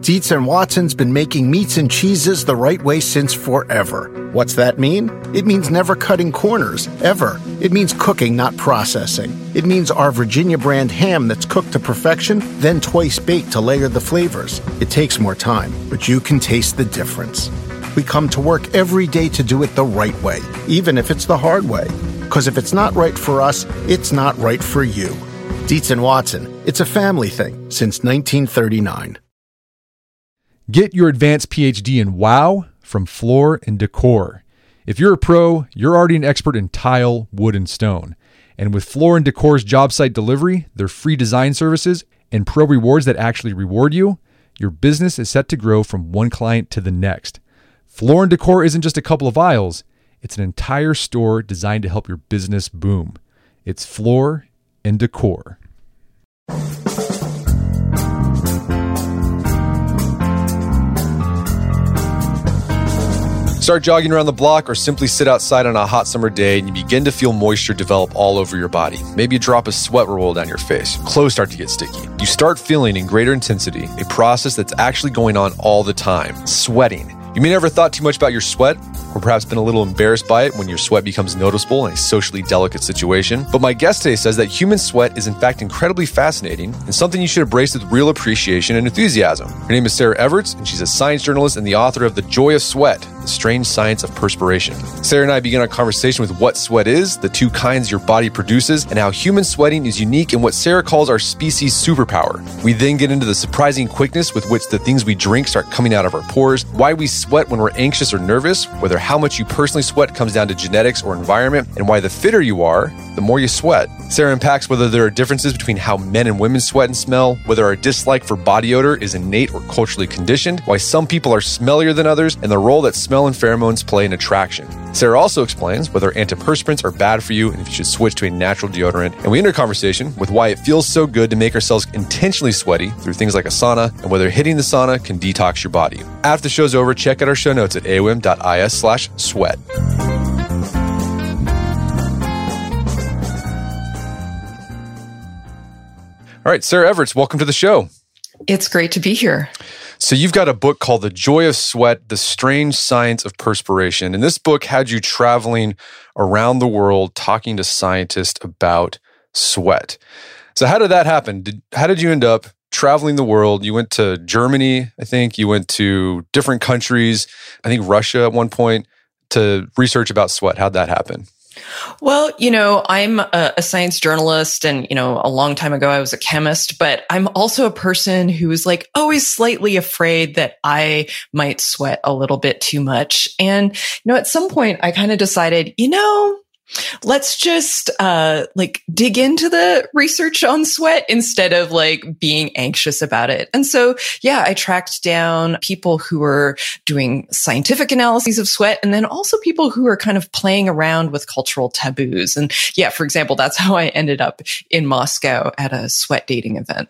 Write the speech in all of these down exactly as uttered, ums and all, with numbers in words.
Dietz and Watson's been making meats and cheeses the right way since forever. What's that mean? It means never cutting corners, ever. It means cooking, not processing. It means our Virginia brand ham that's cooked to perfection, then twice baked to layer the flavors. It takes more time, but you can taste the difference. We come to work every day to do it the right way, even if it's the hard way. Because if it's not right for us, it's not right for you. Dietz and Watson, it's a family thing since nineteen thirty-nine. Get your advanced P H D in WOW from Floor and Decor. If you're a pro, you're already an expert in tile, wood, and stone. And with Floor and Decor's job site delivery, their free design services, and pro rewards that actually reward you, your business is set to grow from one client to the next. Floor and Decor isn't just a couple of aisles, it's an entire store designed to help your business boom. It's Floor and Decor. Start jogging around the block or simply sit outside on a hot summer day and you begin to feel moisture develop all over your body. Maybe a drop of sweat will roll down your face. Clothes start to get sticky. You start feeling in greater intensity a process that's actually going on all the time, sweating. You may never thought too much about your sweat, or perhaps been a little embarrassed by it when your sweat becomes noticeable in a socially delicate situation. But my guest today says that human sweat is in fact incredibly fascinating and something you should embrace with real appreciation and enthusiasm. Her name is Sarah Everts, and she's a science journalist and the author of The Joy of Sweat, The Strange Science of Perspiration. Sarah and I begin our conversation with what sweat is, the two kinds your body produces, and how human sweating is unique in what Sarah calls our species superpower. We then get into the surprising quickness with which the things we drink start coming out of our pores, why we sweat when we're anxious or nervous, whether how much you personally sweat comes down to genetics or environment, and why the fitter you are, the more you sweat. Sarah unpacks whether there are differences between how men and women sweat and smell, whether our dislike for body odor is innate or culturally conditioned, why some people are smellier than others, and the role that smell and pheromones play in attraction. Sarah also explains whether antiperspirants are bad for you and if you should switch to a natural deodorant. And we end our conversation with why it feels so good to make ourselves intentionally sweaty through things like a sauna, and whether hitting the sauna can detox your body. After the show's over, check out our show notes at aom.is slash sweat. All right, Sarah Everts, welcome to the show. It's great to be here. So you've got a book called The Joy of Sweat, The Strange Science of Perspiration. And this book had you traveling around the world talking to scientists about sweat. So how did that happen? Did, how did you end up traveling the world? You went to Germany, I think. You went to different countries, I think Russia at one point, to research about sweat. How'd that happen? Well, you know, I'm a, a science journalist, and, you know, a long time ago I was a chemist, but I'm also a person who is like always slightly afraid that I might sweat a little bit too much. And, you know, at some point I kind of decided, you know, let's just uh like dig into the research on sweat instead of like being anxious about it. And so, yeah, I tracked down people who were doing scientific analyses of sweat, and then also people who are kind of playing around with cultural taboos. And yeah, for example, that's how I ended up in Moscow at a sweat dating event.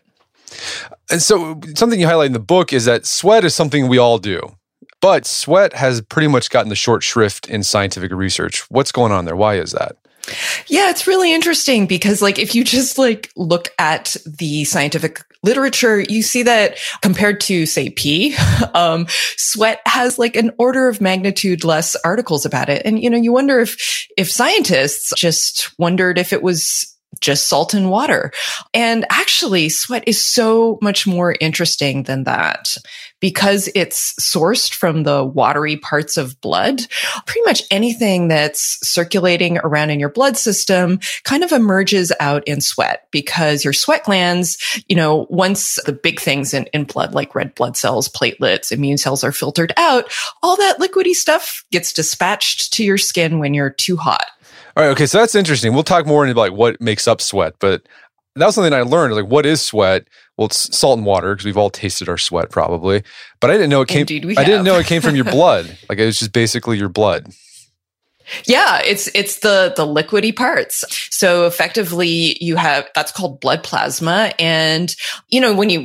And so something you highlight in the book is that sweat is something we all do. But sweat has pretty much gotten the short shrift in scientific research. What's going on there? Why is that? Yeah, it's really interesting because, like, if you just like look at the scientific literature, you see that compared to, say, pee, um, sweat has like an order of magnitude less articles about it. And, you know, you wonder if, if scientists just wondered if it was just salt and water. And actually, sweat is so much more interesting than that because it's sourced from the watery parts of blood. Pretty much anything that's circulating around in your blood system kind of emerges out in sweat because your sweat glands, you know, once the big things in, in blood, like red blood cells, platelets, immune cells are filtered out, all that liquidy stuff gets dispatched to your skin when you're too hot. All right, okay, so that's interesting. We'll talk more into like what makes up sweat, but that was something I learned. Like, what is sweat? Well, it's salt and water because we've all tasted our sweat probably, but I didn't know it came. Indeed, we I have. didn't know it came from your blood. Like, it was just basically your blood. Yeah, it's it's the the liquidy parts. So effectively, you have that's called blood plasma, and you know when you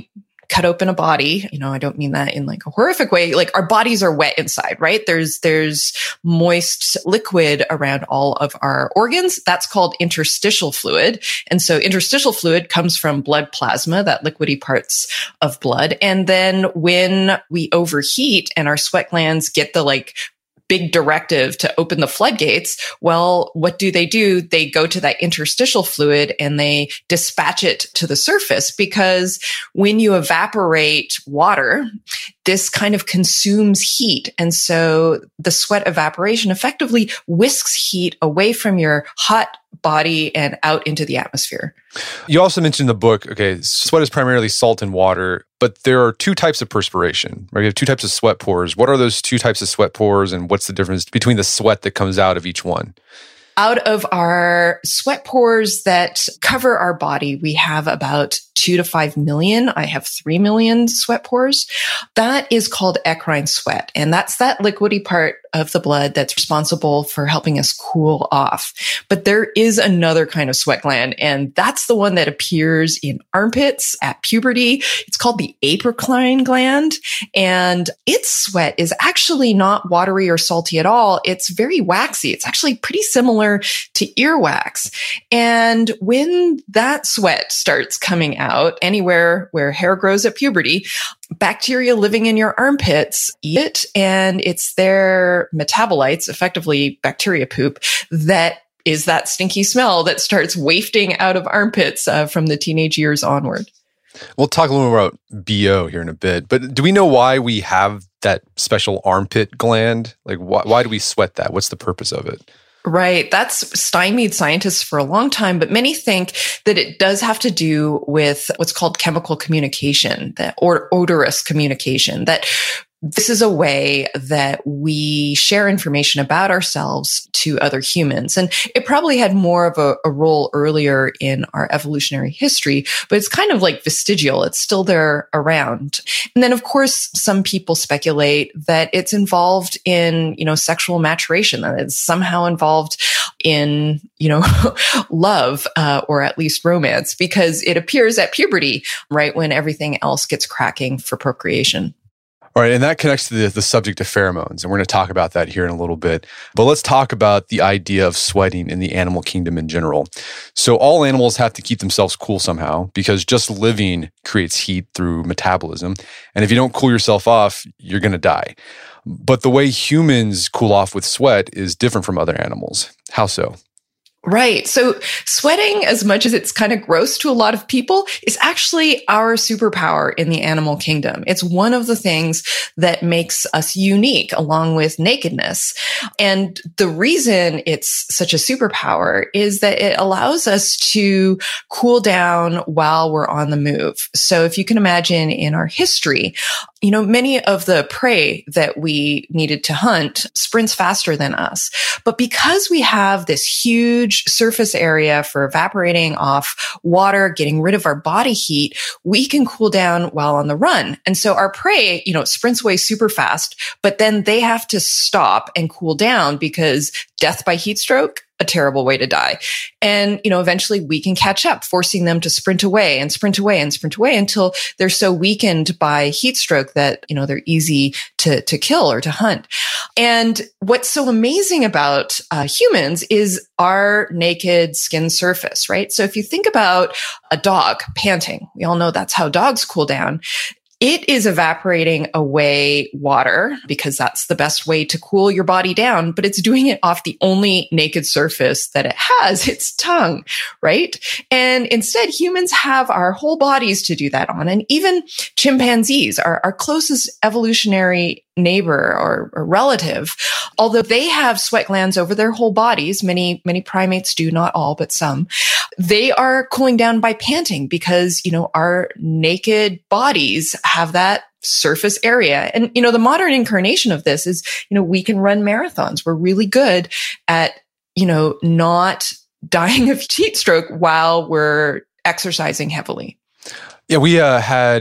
cut open a body, you know, I don't mean that in like a horrific way. Like our bodies are wet inside, right? There's, there's moist liquid around all of our organs. That's called interstitial fluid. And so interstitial fluid comes from blood plasma, that liquidy parts of blood. And then when we overheat and our sweat glands get the like big directive to open the floodgates, well, what do they do? They go to that interstitial fluid and they dispatch it to the surface, because when you evaporate water, this kind of consumes heat. And so the sweat evaporation effectively whisks heat away from your hot body and out into the atmosphere. You also mentioned in the book, okay, sweat is primarily salt and water, but there are two types of perspiration, right? You have two types of sweat pores. What are those two types of sweat pores, and what's the difference between the sweat that comes out of each one? Out of our sweat pores that cover our body, we have about two to five million. I have three million sweat pores. That is called eccrine sweat. And that's that liquidy part of the blood that's responsible for helping us cool off. But there is another kind of sweat gland, and that's the one that appears in armpits at puberty. It's called the apocrine gland. And its sweat is actually not watery or salty at all. It's very waxy. It's actually pretty similar to earwax. And when that sweat starts coming out anywhere where hair grows at puberty, bacteria living in your armpits eat it, and it's their metabolites, effectively bacteria poop, that is that stinky smell that starts wafting out of armpits uh, from the teenage years onward. We'll talk a little more about B O here in a bit, but do we know why we have that special armpit gland? Like, why, why do we sweat that? What's the purpose of it? Right. That's stymied scientists for a long time, but many think that it does have to do with what's called chemical communication, that or odorous communication, that this is a way that we share information about ourselves to other humans. And it probably had more of a, a role earlier in our evolutionary history, but it's kind of like vestigial. It's still there around. And then, of course, some people speculate that it's involved in, you know, sexual maturation, that it's somehow involved in, you know, love, uh, or at least romance, because it appears at puberty, right when everything else gets cracking for procreation. All right, and that connects to the, the subject of pheromones, and we're going to talk about that here in a little bit. But let's talk about the idea of sweating in the animal kingdom in general. So all animals have to keep themselves cool somehow, because just living creates heat through metabolism. And if you don't cool yourself off, you're going to die. But the way humans cool off with sweat is different from other animals. How so? Right. So sweating, as much as it's kind of gross to a lot of people, is actually our superpower in the animal kingdom. It's one of the things that makes us unique, along with nakedness. And the reason it's such a superpower is that it allows us to cool down while we're on the move. So if you can imagine in our history, you know, many of the prey that we needed to hunt sprints faster than us. But because we have this huge surface area for evaporating off water, getting rid of our body heat, we can cool down while on the run. And so our prey, you know, sprints away super fast, but then they have to stop and cool down, because death by heat stroke, a terrible way to die. And, you know, eventually we can catch up, forcing them to sprint away and sprint away and sprint away until they're so weakened by heat stroke that, you know, they're easy to, to kill or to hunt. And what's so amazing about uh, humans is our naked skin surface, right? So if you think about a dog panting, we all know that's how dogs cool down. It is evaporating away water, because that's the best way to cool your body down, but it's doing it off the only naked surface that it has, its tongue, right? And instead, humans have our whole bodies to do that on. And even chimpanzees, our, our closest evolutionary neighbor or, or relative, although they have sweat glands over their whole bodies, many, many primates do, not all, but some, they are cooling down by panting, because, you know, our naked bodies have that surface area. And, you know, the modern incarnation of this is, you know, we can run marathons. We're really good at, you know, not dying of heat stroke while we're exercising heavily. Yeah, we uh, had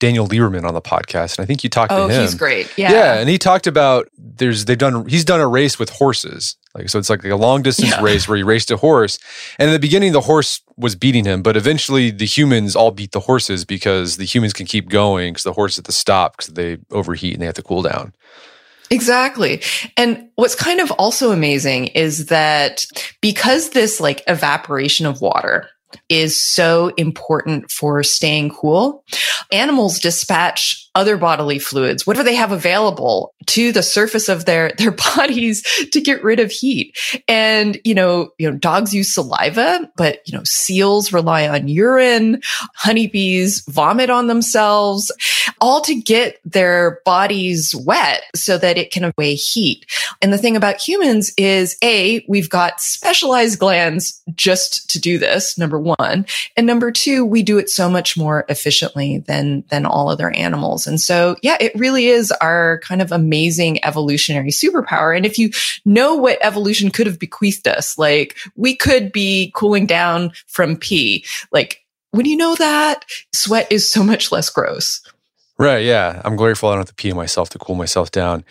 Daniel Lieberman on the podcast, and I think you talked oh, to him. Oh, he's great. Yeah. Yeah, and he talked about there's they've done he's done a race with horses. Like so it's like a long distance yeah. race where he raced a horse. And in the beginning the horse was beating him, but eventually the humans all beat the horses because the humans can keep going because the horse at the stop because they overheat and they have to cool down. Exactly. And what's kind of also amazing is that because this like evaporation of water is so important for staying cool, animals dispatch other bodily fluids, whatever they have available, to the surface of their, their bodies to get rid of heat. And, you know, you know, dogs use saliva, but, you know, seals rely on urine, honeybees vomit on themselves, all to get their bodies wet so that it can away heat. And the thing about humans is, A, we've got specialized glands just to do this, number one. And number two, we do it so much more efficiently than, than all other animals. And so, yeah, it really is our kind of amazing evolutionary superpower. And if you know what evolution could have bequeathed us, like we could be cooling down from pee. Like when you know that, sweat is so much less gross. Right, yeah. I'm grateful I don't have to pee on myself to cool myself down.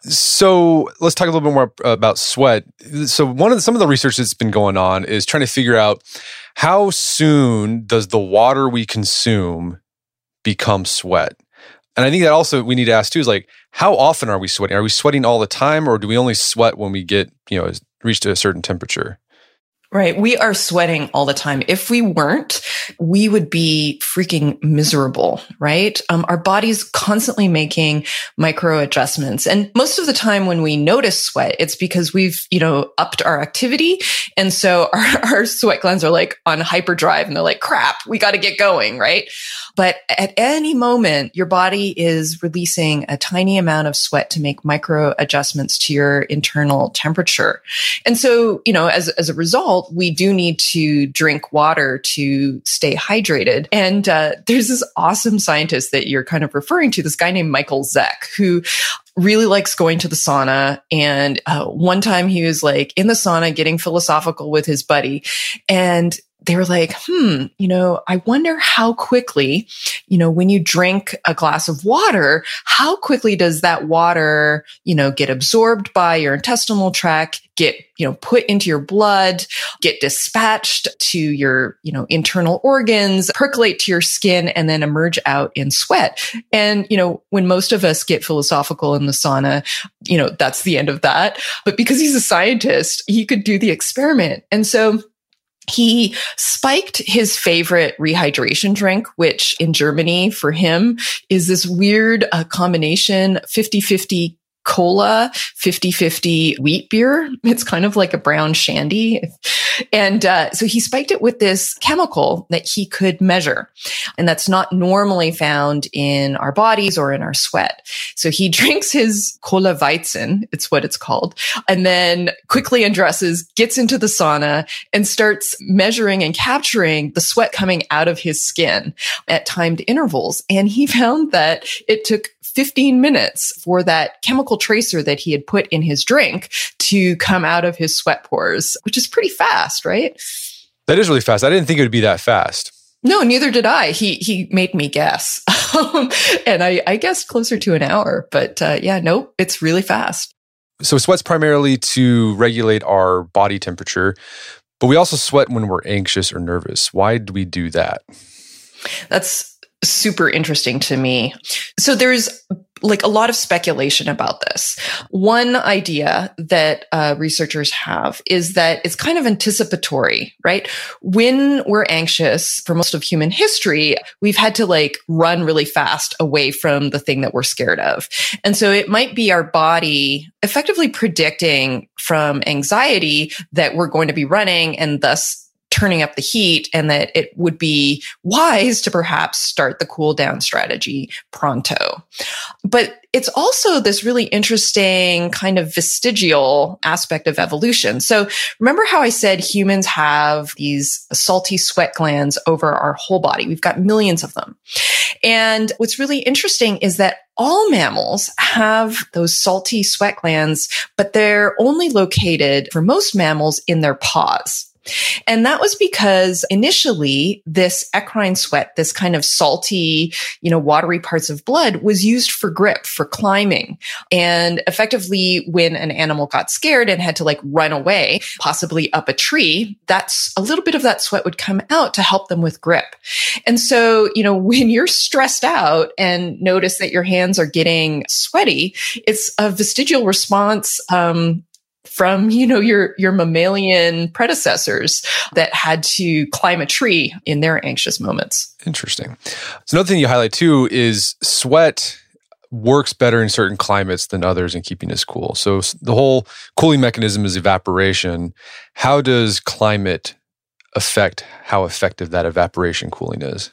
So let's talk a little bit more about sweat. So one of the, some of the research that's been going on is trying to figure out how soon does the water we consume become sweat? And I think that also we need to ask too is like, how often are we sweating? Are we sweating all the time, or do we only sweat when we get, you know, reached a certain temperature? Right. We are sweating all the time. If we weren't, we would be freaking miserable, right? Um, our body's constantly making micro adjustments. And most of the time when we notice sweat, it's because we've, you know, upped our activity. And so our, our sweat glands are like on hyperdrive and they're like, crap, we got to get going, right? But at any moment, your body is releasing a tiny amount of sweat to make micro adjustments to your internal temperature. And so, you know, as, as a result, we do need to drink water to stay hydrated. And uh, there's this awesome scientist that you're kind of referring to, this guy named Michael Zeck, who really likes going to the sauna. And uh, one time he was like in the sauna getting philosophical with his buddy, and they were like, hmm, you know, I wonder how quickly, you know, when you drink a glass of water, how quickly does that water, you know, get absorbed by your intestinal tract, get, you know, put into your blood, get dispatched to your, you know, internal organs, percolate to your skin, and then emerge out in sweat. And, you know, when most of us get philosophical in the sauna, you know, that's the end of that. But because he's a scientist, he could do the experiment. And so he spiked his favorite rehydration drink, which in Germany for him is this weird uh, combination fifty-fifty cola, fifty-fifty wheat beer. It's kind of like a brown shandy. And uh, so he spiked it with this chemical that he could measure. And that's not normally found in our bodies or in our sweat. So he drinks his Cola Weizen, it's what it's called, and then quickly undresses, gets into the sauna, and starts measuring and capturing the sweat coming out of his skin at timed intervals. And he found that it took fifteen minutes for that chemical tracer that he had put in his drink to come out of his sweat pores, which is pretty fast, right? That is really fast. I didn't think it would be that fast. No, neither did I. He he made me guess. and I, I guessed closer to an hour. But uh, yeah, nope, it's really fast. So sweat's primarily to regulate our body temperature, but we also sweat when we're anxious or nervous. Why do we do that? That's super interesting to me. So there's like a lot of speculation about this. One idea that uh, researchers have is that it's kind of anticipatory, right? When we're anxious, for most of human history, we've had to like run really fast away from the thing that we're scared of. And so it might be our body effectively predicting from anxiety that we're going to be running and thus turning up the heat, and that it would be wise to perhaps start the cool down strategy pronto. But it's also this really interesting kind of vestigial aspect of evolution. So remember how I said humans have these salty sweat glands over our whole body? We've got millions of them. And what's really interesting is that all mammals have those salty sweat glands, but they're only located for most mammals in their paws. And that was because initially this eccrine sweat, this kind of salty, you know, watery parts of blood was used for grip, for climbing. And effectively when an animal got scared and had to like run away, possibly up a tree, that's a little bit of that sweat would come out to help them with grip. And so, you know, when you're stressed out and notice that your hands are getting sweaty, it's a vestigial response, um, from, you know, your, your mammalian predecessors that had to climb a tree in their anxious moments. Interesting. So another thing you highlight too is sweat works better in certain climates than others in keeping us cool. So the whole cooling mechanism is evaporation. How does climate affect how effective that evaporation cooling is?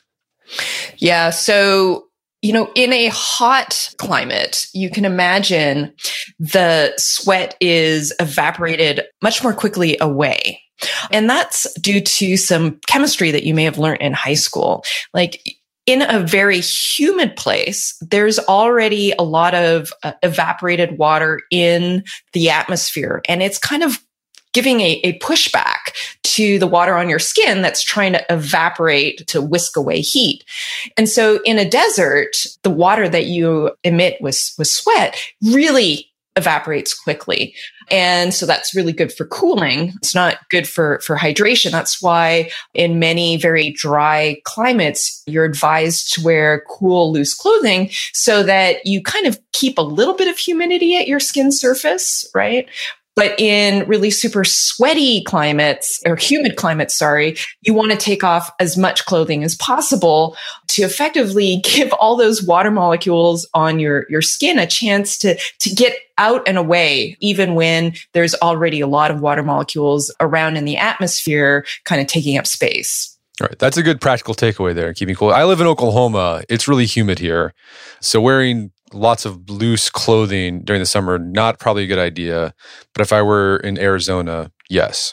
Yeah. So, you know, in a hot climate, you can imagine the sweat is evaporated much more quickly away. And that's due to some chemistry that you may have learned in high school. Like in a very humid place, there's already a lot of uh, evaporated water in the atmosphere. And it's kind of giving a, a pushback to the water on your skin that's trying to evaporate to whisk away heat. And so in a desert, the water that you emit with, with sweat really evaporates quickly. And so that's really good for cooling. It's not good for, for hydration. That's why in many very dry climates, you're advised to wear cool, loose clothing so that you kind of keep a little bit of humidity at your skin surface, right? But in really super sweaty climates or humid climates, sorry, you want to take off as much clothing as possible to effectively give all those water molecules on your, your skin a chance to, to get out and away, even when there's already a lot of water molecules around in the atmosphere kind of taking up space. All right. That's a good practical takeaway there, keeping cool. I live in Oklahoma. It's really humid here. So wearing lots of loose clothing during the summer, not probably a good idea. But if I were in Arizona, yes.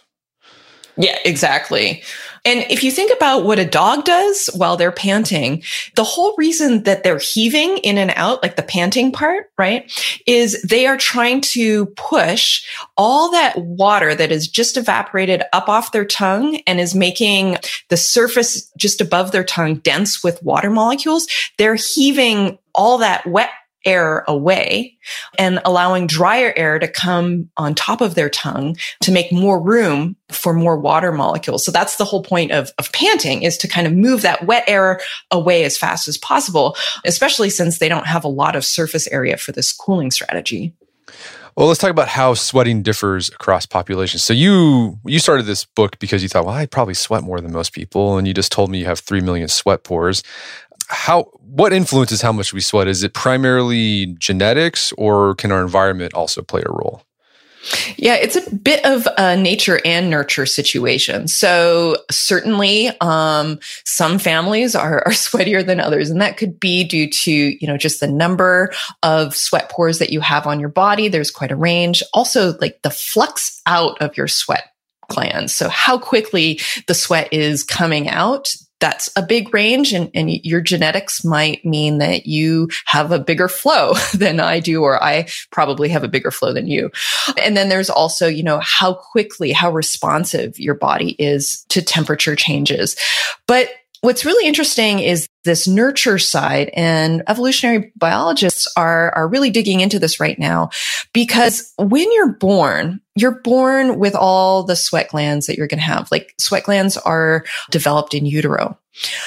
Yeah, exactly. And if you think about what a dog does while they're panting, the whole reason that they're heaving in and out, like the panting part, right, is they are trying to push all that water that is just evaporated up off their tongue and is making the surface just above their tongue dense with water molecules. They're heaving all that wet air away and allowing drier air to come on top of their tongue to make more room for more water molecules. So that's the whole point of, of panting, is to kind of move that wet air away as fast as possible, especially since they don't have a lot of surface area for this cooling strategy. Well, let's talk about how sweating differs across populations. So you you started this book because you thought, well, I probably sweat more than most people, and you just told me you have three million sweat pores. How, what influences how much we sweat? Is it primarily genetics, or can our environment also play a role? Yeah, it's a bit of a nature and nurture situation. So certainly, um, some families are, are sweatier than others, and that could be due to, you know, just the number of sweat pores that you have on your body. There's quite a range. Also, like the flux out of your sweat glands. So how quickly the sweat is coming out. That's a big range, and, and your genetics might mean that you have a bigger flow than I do, or I probably have a bigger flow than you. And then there's also, you know, how quickly, how responsive your body is to temperature changes. But what's really interesting is this nurture side, and evolutionary biologists are, are really digging into this right now, because when you're born, you're born with all the sweat glands that you're going to have. Like sweat glands are developed in utero,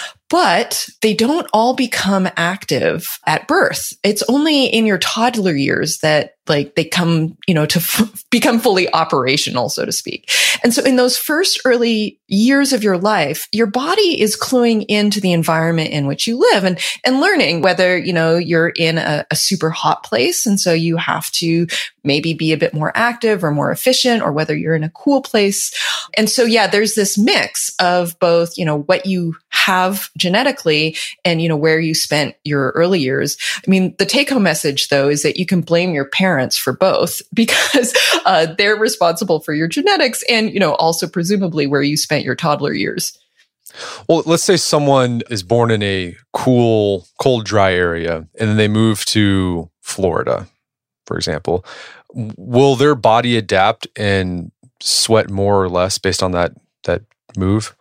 but they don't all become active at birth. It's only in your toddler years that like they come, you know, to f- become fully operational, so to speak. And so in those first early years of your life, your body is cluing into the environment in which you live and, and learning whether, you know, you're in a, a super hot place. And so you have to maybe be a bit more active or more efficient, or whether you're in a cool place. And so, yeah, there's this mix of both, you know, what you have genetically and, you know, where you spent your early years. I mean, the take home message though, is that you can blame your parents for both, because uh, they're responsible for your genetics and, you know, also presumably where you spent your toddler years. Well, let's say someone is born in a cool, cold, dry area, and then they move to Florida, for example. Will their body adapt and sweat more or less based on that, move?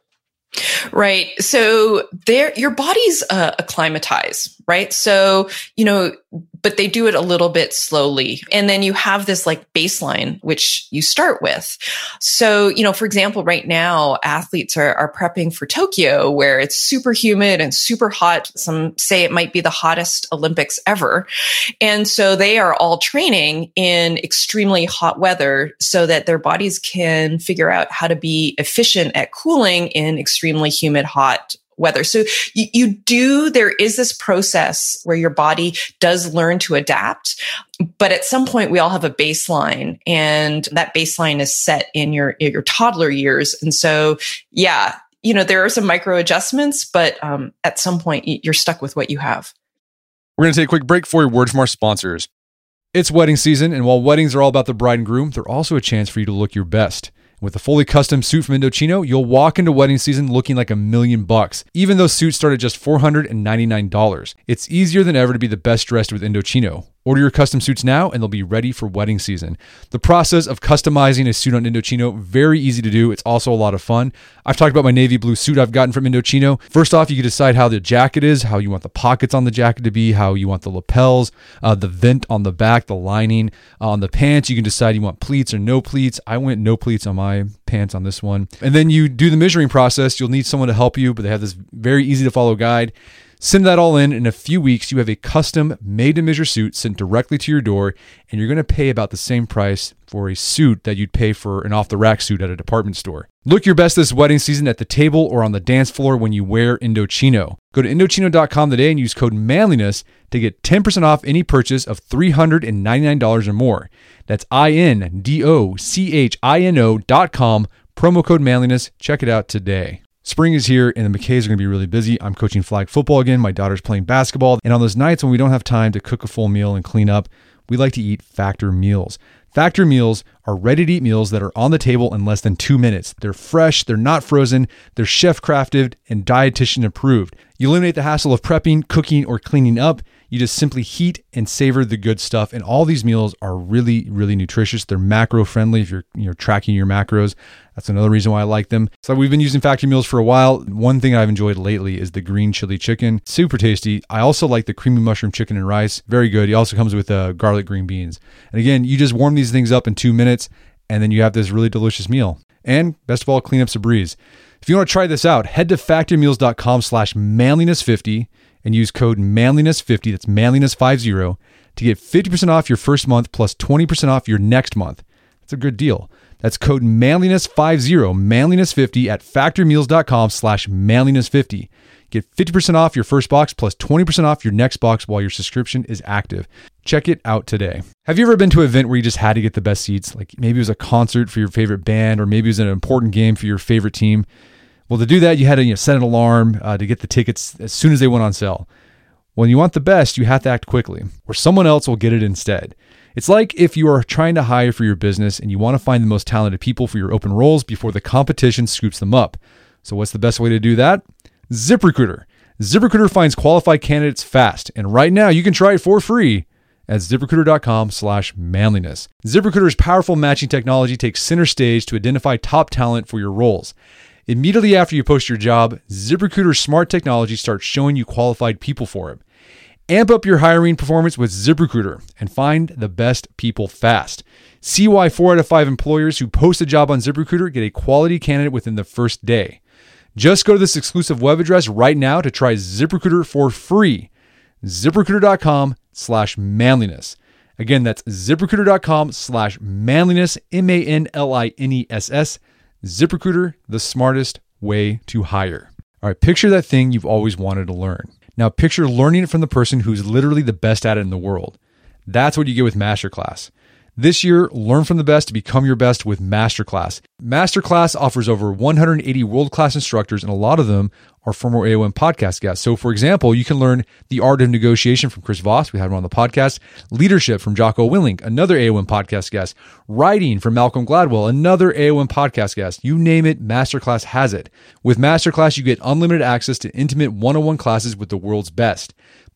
Right. So there, your body's uh, acclimatize, right? So, you know, but they do it a little bit slowly. And then you have this like baseline, which you start with. So, you know, for example, right now, athletes are, are prepping for Tokyo, where it's super humid and super hot. Some say it might be the hottest Olympics ever. And so they are all training in extremely hot weather so that their bodies can figure out how to be efficient at cooling in extremely humid, hot weather. So you, you do, there is this process where your body does learn to adapt, but at some point we all have a baseline, and that baseline is set in your, in your toddler years. And so, yeah, you know, there are some micro adjustments, but um, at some point you're stuck with what you have. We're going to take a quick break for a word from our sponsors. It's wedding season, and while weddings are all about the bride and groom, they're also a chance for you to look your best. With a fully custom suit from Indochino, you'll walk into wedding season looking like a million bucks, even though suits start at just four hundred ninety-nine dollars. It's easier than ever to be the best dressed with Indochino. Order your custom suits now and they'll be ready for wedding season. The process of customizing a suit on Indochino, very easy to do. It's also a lot of fun. I've talked about my navy blue suit I've gotten from Indochino. First off, you can decide how the jacket is, how you want the pockets on the jacket to be, how you want the lapels, uh, the vent on the back, the lining. Uh, on the pants, you can decide you want pleats or no pleats. I went no pleats on my pants on this one. And then you do the measuring process. You'll need someone to help you, but they have this very easy to follow guide. Send that all in. In a few weeks, you have a custom made-to-measure suit sent directly to your door, and you're going to pay about the same price for a suit that you'd pay for an off-the-rack suit at a department store. Look your best this wedding season at the table or on the dance floor when you wear Indochino. Go to Indochino dot com today and use code manliness to get ten percent off any purchase of three hundred ninety-nine dollars or more. That's I N D O C H I N O dot com, promo code manliness. Check it out today. Spring is here and the McKays are going to be really busy. I'm coaching flag football again. My daughter's playing basketball. And on those nights when we don't have time to cook a full meal and clean up, we like to eat Factor meals. Factor meals are ready-to-eat meals that are on the table in less than two minutes. They're fresh, they're not frozen, they're chef-crafted and dietitian approved. You eliminate the hassle of prepping, cooking, or cleaning up. You just simply heat and savor the good stuff. And all these meals are really, really nutritious. They're macro friendly if you're you're tracking your macros. That's another reason why I like them. So we've been using Factor meals for a while. One thing I've enjoyed lately is the green chili chicken. Super tasty. I also like the creamy mushroom chicken and rice. Very good. It also comes with uh, garlic green beans. And again, you just warm these things up in two minutes and then you have this really delicious meal. And best of all, cleanup's a breeze. If you want to try this out, head to factor meals dot com slash manliness fifty and use code manliness fifty, that's manliness fifty, to get fifty percent off your first month plus twenty percent off your next month. That's a good deal. That's code manliness fifty, manliness fifty at factor meals dot com slash manliness fifty. Get fifty percent off your first box plus twenty percent off your next box while your subscription is active. Check it out today. Have you ever been to an event where you just had to get the best seats? Like maybe it was a concert for your favorite band, or maybe it was an important game for your favorite team. Well, to do that, you had to you know, set an alarm uh, to get the tickets as soon as they went on sale. When you want the best, you have to act quickly, or someone else will get it instead. It's like if you are trying to hire for your business and you want to find the most talented people for your open roles before the competition scoops them up. So what's the best way to do that? ZipRecruiter. ZipRecruiter finds qualified candidates fast, and right now you can try it for free at ZipRecruiter dot com slash manliness. ZipRecruiter's powerful matching technology takes center stage to identify top talent for your roles. Immediately after you post your job, ZipRecruiter's smart technology starts showing you qualified people for it. Amp up your hiring performance with ZipRecruiter and find the best people fast. See why four out of five employers who post a job on ZipRecruiter get a quality candidate within the first day. Just go to this exclusive web address right now to try ZipRecruiter for free. ZipRecruiter dot com slash manliness. Again, that's ZipRecruiter dot com slash manliness, M A N L I N E S S. ZipRecruiter, the smartest way to hire. All right, picture that thing you've always wanted to learn. Now picture learning it from the person who's literally the best at it in the world. That's what you get with Masterclass. This year, learn from the best to become your best with Masterclass. Masterclass offers over one hundred eighty world-class instructors, and a lot of them are former A O M podcast guests. So, for example, you can learn the art of negotiation from Chris Voss. We had him on the podcast. Leadership from Jocko Willink, another A O M podcast guest. Writing from Malcolm Gladwell, another A O M podcast guest. You name it, Masterclass has it. With Masterclass, you get unlimited access to intimate one-on-one classes with the world's best.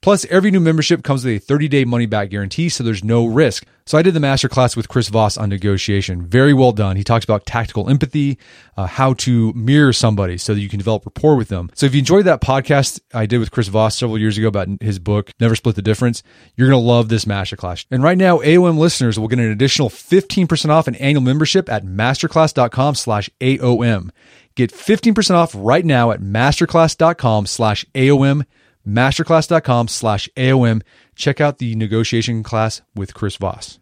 Plus, every new membership comes with a thirty-day money-back guarantee, so there's no risk. So I did the masterclass with Chris Voss on negotiation. Very well done. He talks about tactical empathy, uh, how to mirror somebody so that you can develop rapport with them. So if you enjoyed that podcast I did with Chris Voss several years ago about his book, Never Split the Difference, you're going to love this masterclass. And right now, A O M listeners will get an additional fifteen percent off an annual membership at masterclass.com slash AOM. Get fifteen percent off right now at masterclass.com slash AOM, masterclass.com slash AOM. Check out the negotiation class with Chris Voss.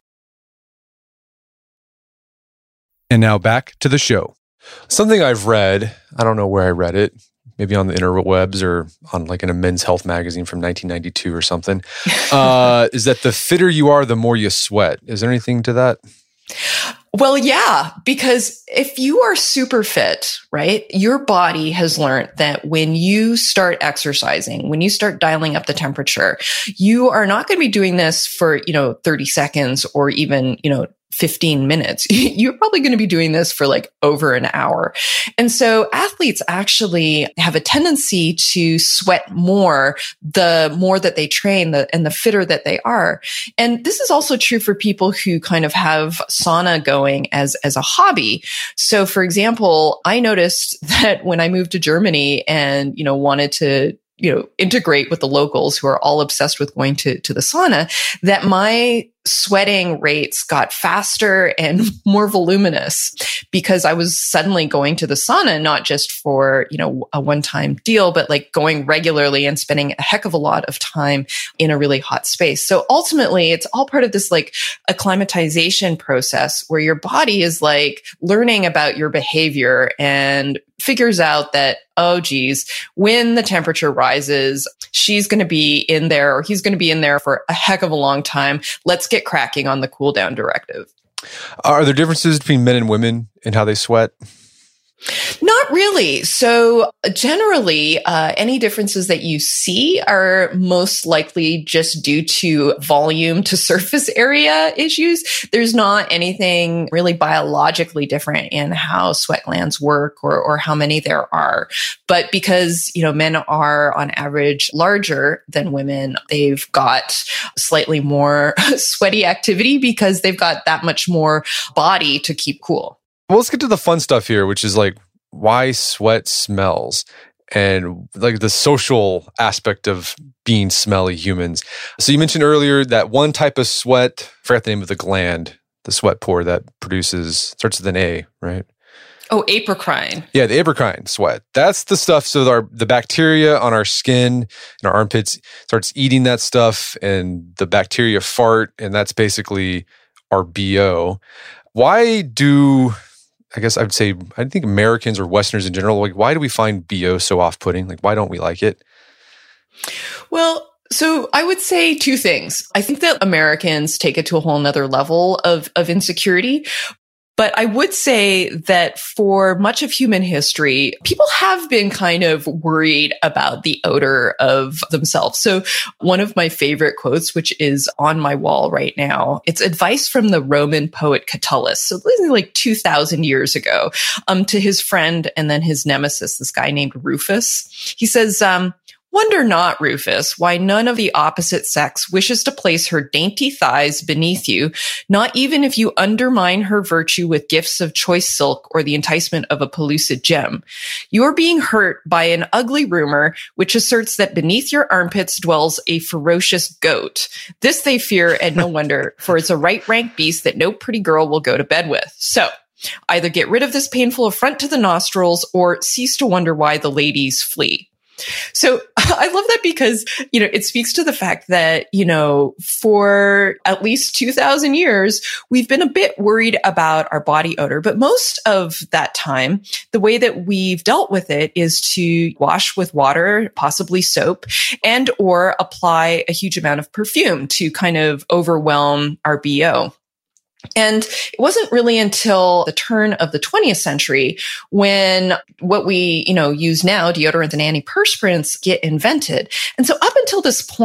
And now back to the show. Something I've read, I don't know where I read it, maybe on the interwebs or on like in a Men's Health magazine from nineteen ninety-two or something, uh, is that the fitter you are, the more you sweat. Is there anything to that? Well, yeah, because if you are super fit, right, your body has learned that when you start exercising, when you start dialing up the temperature, you are not going to be doing this for, you know, thirty seconds or even, you know, fifteen minutes. You're probably going to be doing this for like over an hour. And so athletes actually have a tendency to sweat more the more that they train the, and the fitter that they are. And this is also true for people who kind of have sauna going as, as a hobby. So for example, I noticed that when I moved to Germany and, you know, wanted to you know, integrate with the locals who are all obsessed with going to, to the sauna, that my sweating rates got faster and more voluminous because I was suddenly going to the sauna, not just for, you know, a one-time deal, but like going regularly and spending a heck of a lot of time in a really hot space. So ultimately, it's all part of this like acclimatization process where your body is like learning about your behavior and figures out that, oh, geez, when the temperature rises, she's going to be in there or he's going to be in there for a heck of a long time. Let's get cracking on the cool down directive. Are there differences between men and women in how they sweat? Not really. So generally, uh, any differences that you see are most likely just due to volume to surface area issues. There's not anything really biologically different in how sweat glands work or, or how many there are. But because, you know, men are on average larger than women, they've got slightly more sweaty activity because they've got that much more body to keep cool. Well, let's get to the fun stuff here, which is like why sweat smells and like the social aspect of being smelly humans. So you mentioned earlier that one type of sweat, I forgot the name of the gland, the sweat pore that produces, starts with an A, right? Oh, apocrine. Yeah, the apocrine sweat. That's the stuff. So our, the bacteria on our skin and our armpits starts eating that stuff and the bacteria fart, and that's basically our B O. Why do... I guess I would say, I think Americans or Westerners in general, like, why do we find B O so off-putting? Like, why don't we like it? Well, so I would say two things. I think that Americans take it to a whole nother level of, of insecurity. But I would say that for much of human history, people have been kind of worried about the odor of themselves. So one of my favorite quotes, which is on my wall right now, it's advice from the Roman poet Catullus. So this is like two thousand years ago, um, to his friend and then his nemesis, this guy named Rufus. He says, um, "Wonder not, Rufus, why none of the opposite sex wishes to place her dainty thighs beneath you, not even if you undermine her virtue with gifts of choice silk or the enticement of a pellucid gem. You are being hurt by an ugly rumor which asserts that beneath your armpits dwells a ferocious goat. This they fear, and no wonder, for it's a right rank beast that no pretty girl will go to bed with. So either get rid of this painful affront to the nostrils or cease to wonder why the ladies flee." So I love that because, you know, it speaks to the fact that, you know, for at least two thousand years, we've been a bit worried about our body odor. But most of that time, the way that we've dealt with it is to wash with water, possibly soap, and or apply a huge amount of perfume to kind of overwhelm our B O. And it wasn't really until the turn of the twentieth century when what we, you know, use now, deodorant and antiperspirants, get invented. And so up until this point,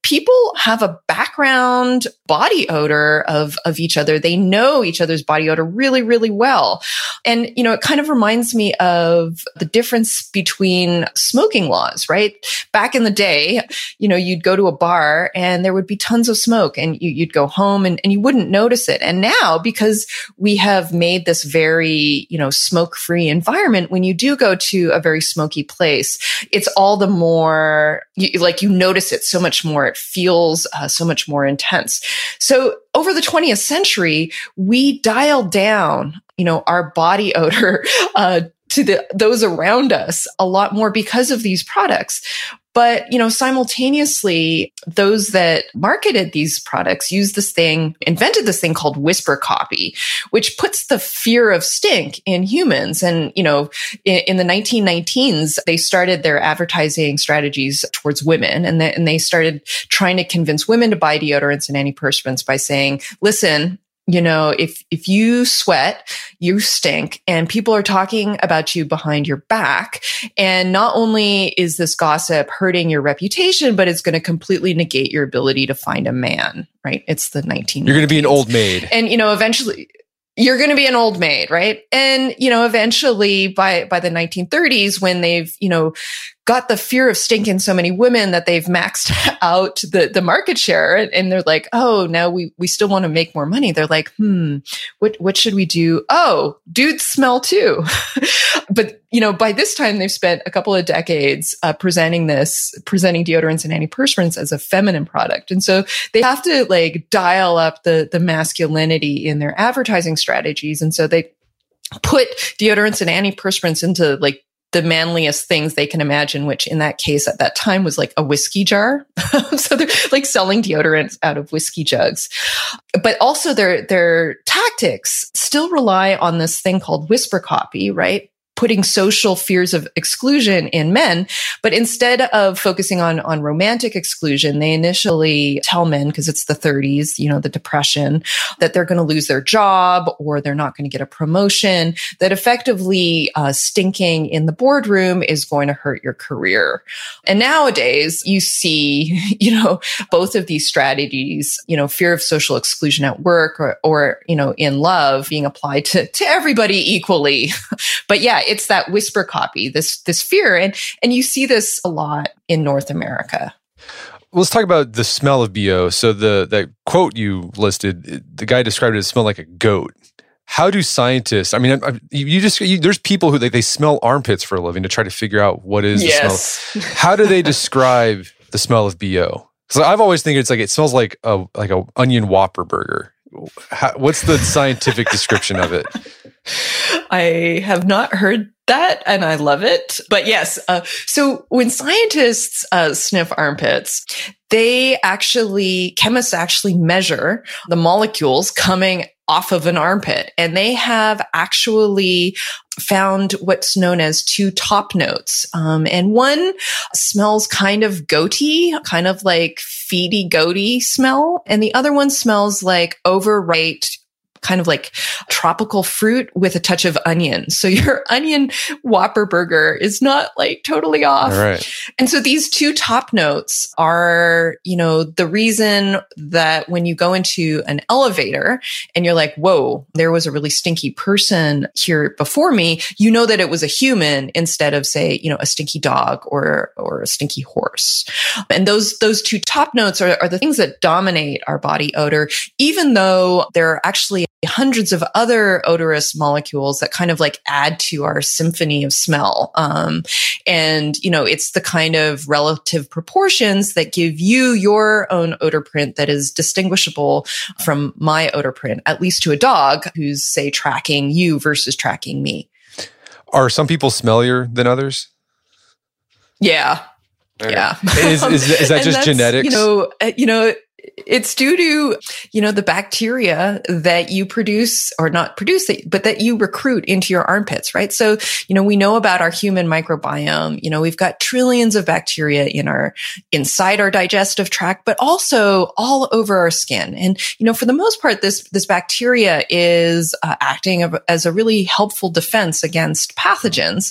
people have a background body odor of, of each other. They know each other's body odor really, really well. And, you know, it kind of reminds me of the difference between smoking laws, right? Back in the day, you know, you'd go to a bar and there would be tons of smoke and you, you'd go home and, and you wouldn't notice it. And now, because we have made this very, you know, smoke-free environment, when you do go to a very smoky place, it's all the more, you, like you notice it so much more. It feels uh, so much more intense. So over the twentieth century, we dialed down, you know, our body odor uh, to the those around us a lot more because of these products. But, you know, simultaneously, those that marketed these products used this thing, invented this thing called whisper copy, which puts the fear of stink in humans. And, you know, in, in the nineteen nineteens, they started their advertising strategies towards women. And, they, and they started trying to convince women to buy deodorants and antiperspirants by saying, listen, you know, if, if you sweat, you stink, and people are talking about you behind your back. And not only is this gossip hurting your reputation, but it's going to completely negate your ability to find a man, right? It's the nineteen nineties. You're going to be an old maid. And, you know, eventually you're going to be an old maid, right? And, you know, eventually by, by the nineteen thirties, when they've, you know, got the fear of stink in so many women that they've maxed out the, the market share. And they're like, oh, now we, we still want to make more money. They're like, hmm, what, what should we do? Oh, dudes smell too. But, you know, by this time they've spent a couple of decades uh, presenting this, presenting deodorants and antiperspirants as a feminine product. And so they have to like dial up the, the masculinity in their advertising strategies. And so they put deodorants and antiperspirants into like the manliest things they can imagine, which in that case at that time was like a whiskey jar. So they're like selling deodorants out of whiskey jugs. But also their, their tactics still rely on this thing called whisper copy, right? Putting social fears of exclusion in men. But instead of focusing on, on romantic exclusion, they initially tell men, because it's the thirties, you know, the depression, that they're going to lose their job or they're not going to get a promotion, that effectively uh, stinking in the boardroom is going to hurt your career. And nowadays you see, you know, both of these strategies, you know, fear of social exclusion at work or, or you know, in love being applied to, to everybody equally. But yeah, it's that whisper copy, this this fear. And and you see this a lot in North America. Well, let's talk about the smell of B O. So the that quote you listed, the guy described it as smell like a goat. How do scientists, I mean, you just, you, there's people who they, they smell armpits for a living to try to figure out what is yes. the smell. How do they describe the smell of B O? So I've always think it's like, it smells like a like a onion Whopper burger. How, what's the scientific description of it? I have not heard that, and I love it. But yes, uh, so when scientists uh, sniff armpits, they actually, chemists actually measure the molecules coming off of an armpit, and they have actually found what's known as two top notes. Um, and one smells kind of goaty, kind of like feety goaty smell. And the other one smells like overripe, kind of like tropical fruit with a touch of onion. So your onion Whopper burger is not like totally off. All right. And so these two top notes are, you know, the reason that when you go into an elevator and you're like, whoa, there was a really stinky person here before me, you know that it was a human instead of, say, you know, a stinky dog or, or a stinky horse. And those, those two top notes are, are the things that dominate our body odor, even though there are actually hundreds of other odorous molecules that kind of like add to our symphony of smell. Um, and, you know, it's the kind of relative proportions that give you your own odor print that is distinguishable from my odor print, at least to a dog who's, say, tracking you versus tracking me. Are some people smellier than others? Yeah. Yeah. Is, is, is that just genetics? You know, uh, you know, It's due to, you know, the bacteria that you produce or not produce, but that you recruit into your armpits, right? So, you know, we know about our human microbiome. You know, we've got trillions of bacteria in our, inside our digestive tract, but also all over our skin. And, you know, for the most part, this, this bacteria is uh, acting as a really helpful defense against pathogens.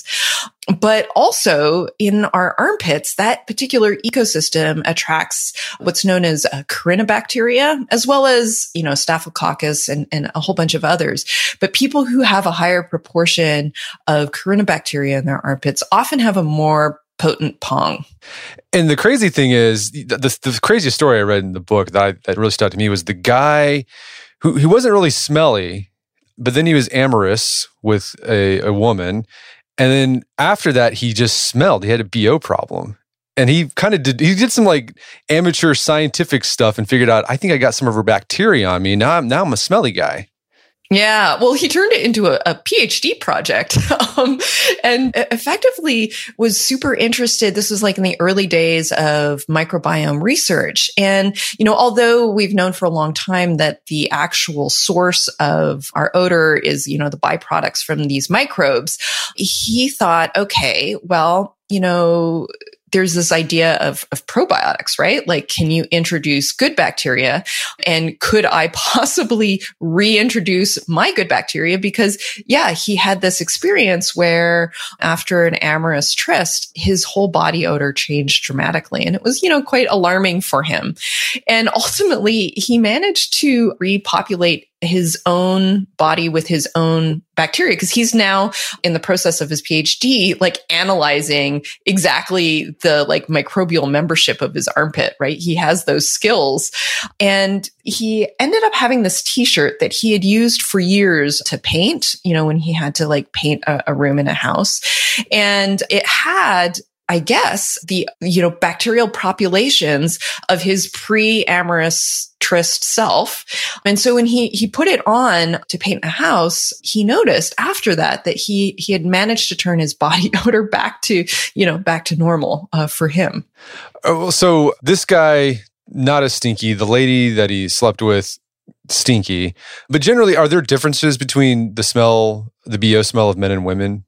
But also in our armpits, that particular ecosystem attracts what's known as uh, Corynebacteria, as well as, you know, Staphylococcus and, and a whole bunch of others. But people who have a higher proportion of Corynebacteria in their armpits often have a more potent pong. And the crazy thing is, the, the, the craziest story I read in the book that I, that really stuck to me was the guy who he wasn't really smelly, but then he was amorous with a, a woman. And then after that, he just smelled. He had a B O problem. And he kind of did, he did some like amateur scientific stuff and figured out, I think I got some of her bacteria on me. Now I'm, now I'm a smelly guy. Yeah, well, he turned it into a, a PhD project um, and effectively was super interested. This was like in the early days of microbiome research. And, you know, although we've known for a long time that the actual source of our odor is, you know, the byproducts from these microbes, he thought, okay, well, you know, there's this idea of, of probiotics, right? Like, can you introduce good bacteria? And could I possibly reintroduce my good bacteria? Because yeah, he had this experience where after an amorous tryst, his whole body odor changed dramatically. And it was, you know, quite alarming for him. And ultimately, he managed to repopulate his own body with his own bacteria, because he's now in the process of his PhD, like analyzing exactly the like microbial membership of his armpit, right? He has those skills. And he ended up having this t-shirt that he had used for years to paint, you know, when he had to like paint a, a room in a house. And it had, I guess, the, you know, bacterial populations of his pre-amorous tryst self. And so when he, he put it on to paint a house, he noticed after that, that he, he had managed to turn his body odor back to, you know, back to normal uh, for him. Oh, so this guy, not as stinky, the lady that he slept with, stinky, but generally, are there differences between the smell, the B O smell of men and women?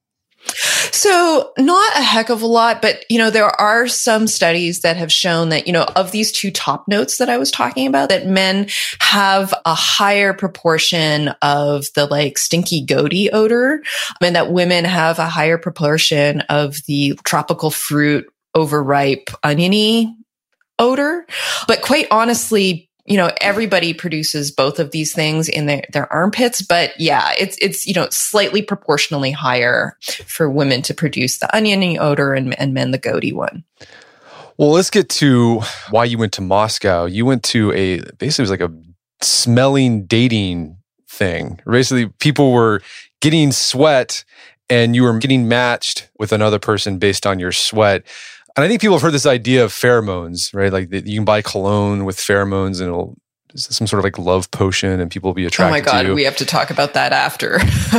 So not a heck of a lot, but, you know, there are some studies that have shown that, you know, of these two top notes that I was talking about, that men have a higher proportion of the like stinky goaty odor, and that women have a higher proportion of the tropical fruit, overripe, oniony odor. But quite honestly, you know, everybody produces both of these things in their, their armpits, but yeah, it's, it's, you know, slightly proportionally higher for women to produce the oniony odor and, and men the goaty one. Well, let's get to why you went to Moscow. You went to a, basically it was like a smelling dating thing. Basically, people were getting sweat and you were getting matched with another person based on your sweat. And I think people have heard this idea of pheromones, right? Like you can buy cologne with pheromones and it'll some sort of like love potion and people will be attracted to you. Oh my God, we have to talk about that after.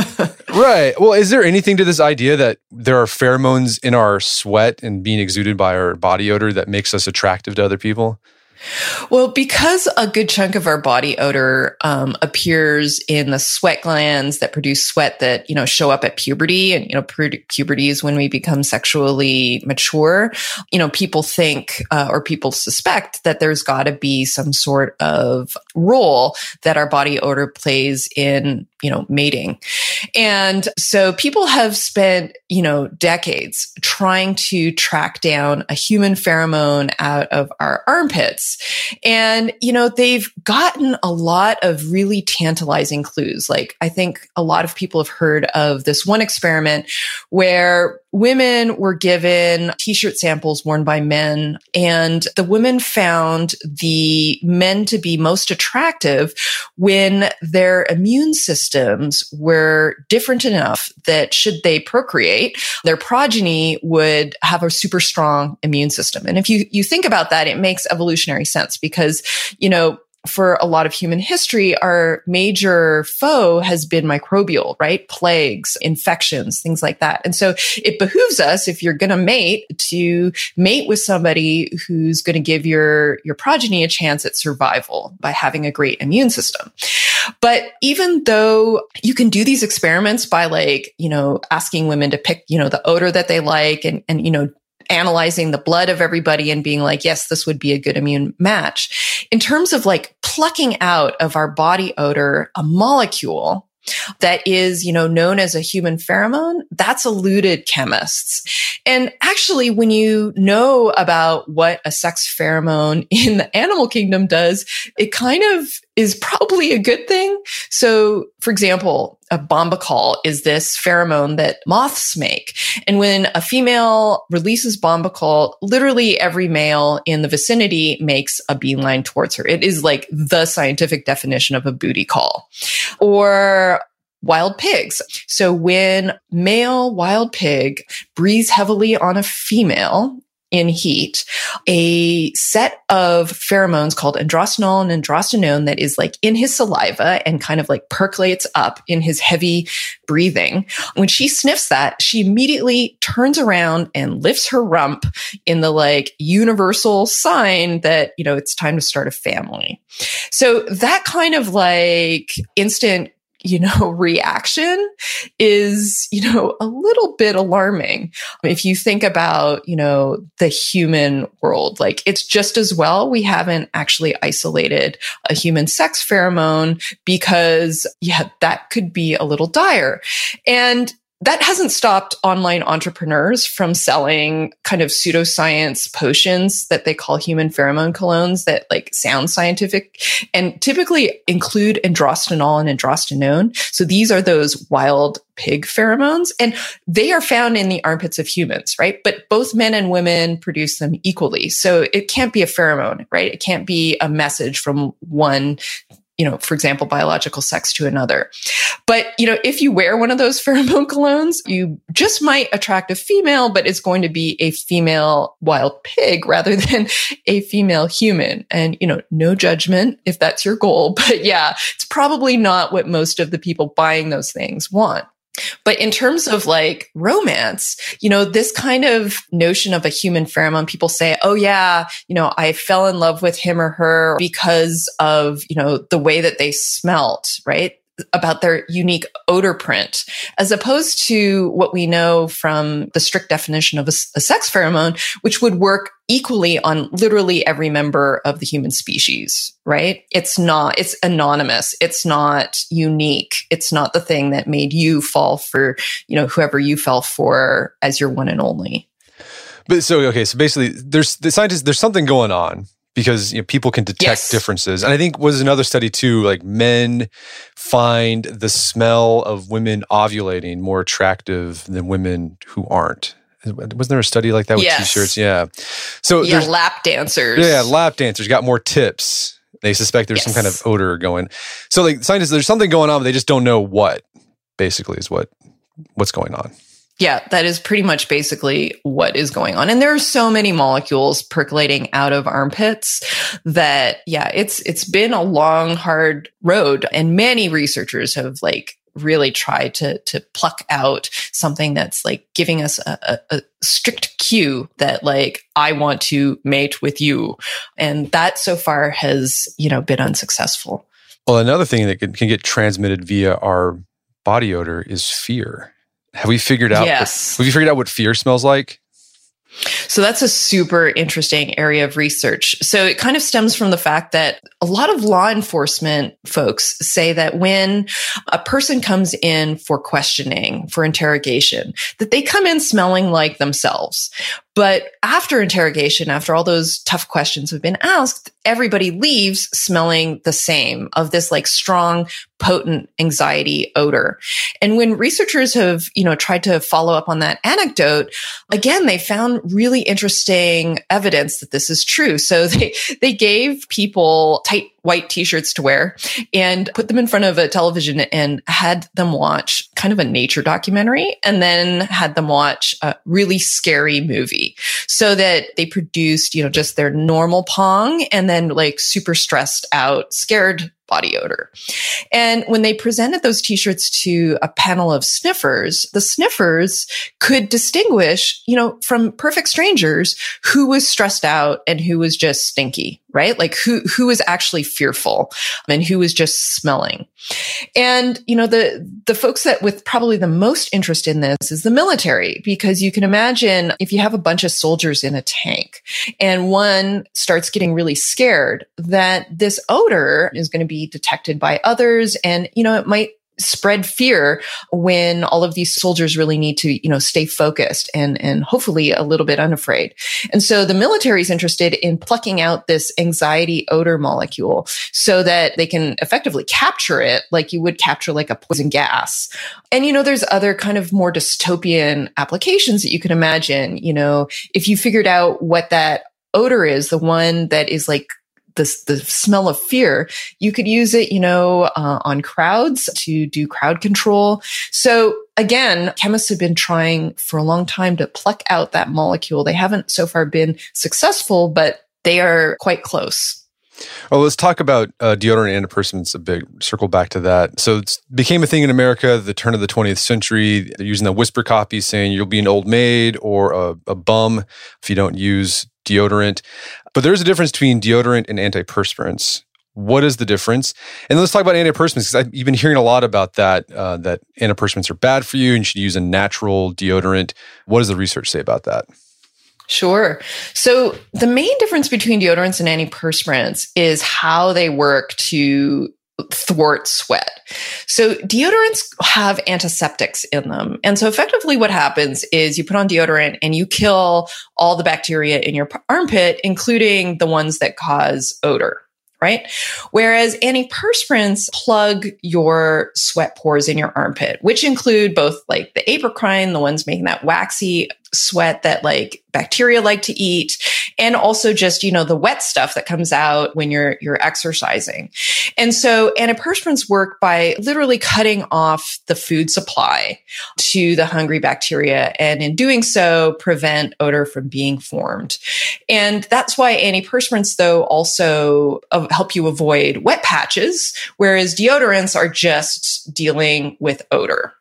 Right. Well, is there anything to this idea that there are pheromones in our sweat and being exuded by our body odor that makes us attractive to other people? Well, because a good chunk of our body odor um, appears in the sweat glands that produce sweat that, you know, show up at puberty, and, you know, pu- puberty is when we become sexually mature. You know, people think uh, or people suspect that there's got to be some sort of role that our body odor plays in, you know, mating. And so people have spent, you know, decades trying to track down a human pheromone out of our armpits. And, you know, they've gotten a lot of really tantalizing clues. Like, I think a lot of people have heard of this one experiment where women were given t-shirt samples worn by men, and the women found the men to be most attractive when their immune systems were different enough that should they procreate, their progeny would have a super strong immune system. And if you, you think about that, it makes evolutionary sense because, you know, for a lot of human history, our major foe has been microbial, right? Plagues, infections, things like that. And so it behooves us, if you're going to mate, to mate with somebody who's going to give your, your progeny a chance at survival by having a great immune system. But even though you can do these experiments by like, you know, asking women to pick, you know, the odor that they like and, and, you know, analyzing the blood of everybody and being like, yes, this would be a good immune match. In terms of like plucking out of our body odor a molecule that is, you know, known as a human pheromone, that's eluded chemists. And actually, when you know about what a sex pheromone in the animal kingdom does, it kind of is probably a good thing. So, for example, a bombacol is this pheromone that moths make. And when a female releases bombacol, literally every male in the vicinity makes a beeline towards her. It is like the scientific definition of a booty call. Or wild pigs. So when male wild pig breathes heavily on a female in heat, a set of pheromones called androstenol and androstenone that is like in his saliva and kind of like percolates up in his heavy breathing. When she sniffs that, she immediately turns around and lifts her rump in the like universal sign that, you know, it's time to start a family. So that kind of like instant you know, reaction is, you know, a little bit alarming. If you think about, you know, the human world, like it's just as well we haven't actually isolated a human sex pheromone because, yeah, that could be a little dire. And that hasn't stopped online entrepreneurs from selling kind of pseudoscience potions that they call human pheromone colognes that like sound scientific and typically include androstenol and androstenone. So these are those wild pig pheromones and they are found in the armpits of humans, right? But both men and women produce them equally. So it can't be a pheromone, right? It can't be a message from one, you know, for example, biological sex to another. But, you know, if you wear one of those pheromone colognes, you just might attract a female, but it's going to be a female wild pig rather than a female human. And, you know, no judgment if that's your goal. But yeah, it's probably not what most of the people buying those things want. But in terms of like romance, you know, this kind of notion of a human pheromone, people say, oh yeah, you know, I fell in love with him or her because of, you know, the way that they smelt, right? About their unique odor print, as opposed to what we know from the strict definition of a, a sex pheromone, which would work equally on literally every member of the human species, right? It's not, it's anonymous. It's not unique. It's not the thing that made you fall for, you know, whoever you fell for as your one and only. But so, okay, so basically there's the scientists, there's something going on. Because you know, people can detect yes. differences. And I think was another study too, like men find the smell of women ovulating more attractive than women who aren't. Wasn't there a study like that with yes. t-shirts? Yeah. So yeah, lap dancers. Yeah, lap dancers got more tips. They suspect there's yes. some kind of odor going. So like scientists, there's something going on, but they just don't know what, basically is what what's going on. Yeah, that is pretty much basically what is going on. And there are so many molecules percolating out of armpits that, yeah, it's it's been a long, hard road. And many researchers have like really tried to to pluck out something that's like giving us a, a, a strict cue that like, I want to mate with you. And that so far has, you know, been unsuccessful. Well, another thing that can, can get transmitted via our body odor is fear. Have we figured out? Yes. What, have you figured out what fear smells like? So that's a super interesting area of research. So it kind of stems from the fact that a lot of law enforcement folks say that when a person comes in for questioning, for interrogation, that they come in smelling like themselves. But after interrogation, after all those tough questions have been asked, everybody leaves smelling the same, of this like strong, potent anxiety odor. And when researchers have, you know, tried to follow up on that anecdote, again, they found really interesting evidence that this is true. So they, they gave people tight white t-shirts to wear and put them in front of a television and had them watch kind of a nature documentary and then had them watch a really scary movie so that they produced, you know, just their normal pong and then like super stressed out, scared body odor. And when they presented those t-shirts to a panel of sniffers, the sniffers could distinguish, you know, from perfect strangers who was stressed out and who was just stinky, right? Like who, who was actually fearful and who was just smelling. And, you know, the, the folks that with probably the most interest in this is the military, because you can imagine if you have a bunch of soldiers in a tank and one starts getting really scared, that this odor is going to be detected by others. And, you know, it might spread fear when all of these soldiers really need to, you know, stay focused and, and hopefully a little bit unafraid. And so the military is interested in plucking out this anxiety odor molecule so that they can effectively capture it like you would capture like a poison gas. And, you know, there's other kind of more dystopian applications that you can imagine. You know, if you figured out what that odor is, the one that is like the, the smell of fear, you could use it, you know, uh, on crowds to do crowd control. So again, chemists have been trying for a long time to pluck out that molecule. They haven't so far been successful, but they are quite close. Well, let's talk about uh, deodorant and antiperspirants a bit. Circle back to that. So it became a thing in America at the turn of the twentieth century. They're using the whisper copy saying you'll be an old maid or a, a bum if you don't use deodorant. But there's a difference between deodorant and antiperspirants. What is the difference? And let's talk about antiperspirants, because you've been hearing a lot about that, uh, that antiperspirants are bad for you and you should use a natural deodorant. What does the research say about that? Sure. So the main difference between deodorants and antiperspirants is how they work to thwart sweat. So deodorants have antiseptics in them. And so effectively what happens is you put on deodorant and you kill all the bacteria in your armpit, including the ones that cause odor, right? Whereas antiperspirants plug your sweat pores in your armpit, which include both like the apocrine, the ones making that waxy sweat that like bacteria like to eat, and also just, you know, the wet stuff that comes out when you're, you're exercising. And so antiperspirants work by literally cutting off the food supply to the hungry bacteria. And in doing so, prevent odor from being formed. And that's why antiperspirants, though, also help you avoid wet patches, whereas deodorants are just dealing with odor.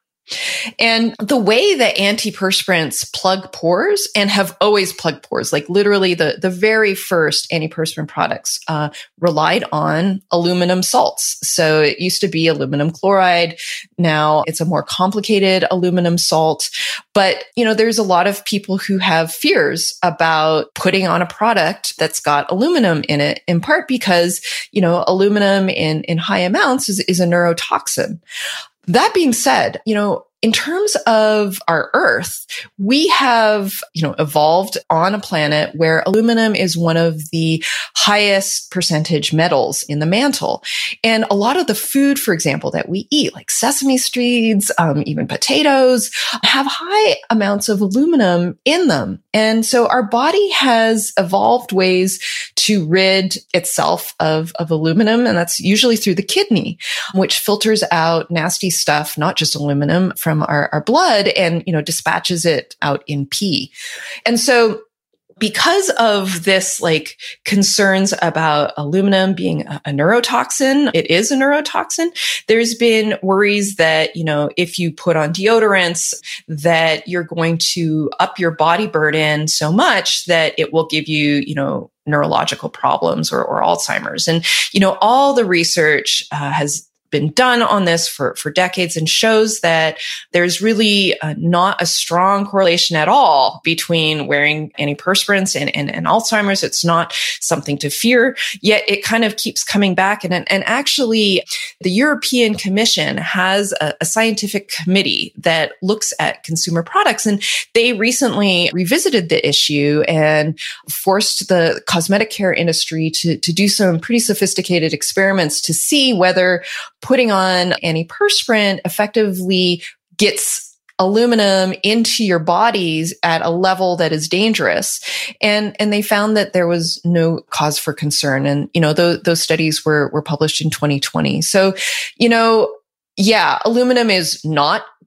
And the way that antiperspirants plug pores and have always plugged pores, like literally the, the very first antiperspirant products uh, relied on aluminum salts. So it used to be aluminum chloride. Now it's a more complicated aluminum salt. But, you know, there's a lot of people who have fears about putting on a product that's got aluminum in it, in part because, you know, aluminum in, in high amounts is, is a neurotoxin. That being said, you know, in terms of our Earth, we have, you know, evolved on a planet where aluminum is one of the highest percentage metals in the mantle. And a lot of the food, for example, that we eat, like sesame seeds, um, even potatoes, have high amounts of aluminum in them. And so our body has evolved ways to rid itself of, of aluminum, and that's usually through the kidney, which filters out nasty stuff, not just aluminum, from our, our blood and, you know, dispatches it out in pee. And so because of this, like, concerns about aluminum being a, a neurotoxin, it is a neurotoxin. There's been worries that, you know, if you put on deodorants, that you're going to up your body burden so much that it will give you, you know, neurological problems or, or Alzheimer's. And, you know, all the research uh, has been done on this for, for decades and shows that there's really uh, not a strong correlation at all between wearing antiperspirants and, and, and Alzheimer's. It's not something to fear, yet it kind of keeps coming back. And, and actually, the European Commission has a, a scientific committee that looks at consumer products, and they recently revisited the issue and forced the cosmetic care industry to, to do some pretty sophisticated experiments to see whether putting on antiperspirant effectively gets aluminum into your bodies at a level that is dangerous. And, and they found that there was no cause for concern. And, you know, those, those studies were, were published in twenty twenty. So, you know, yeah, aluminum is not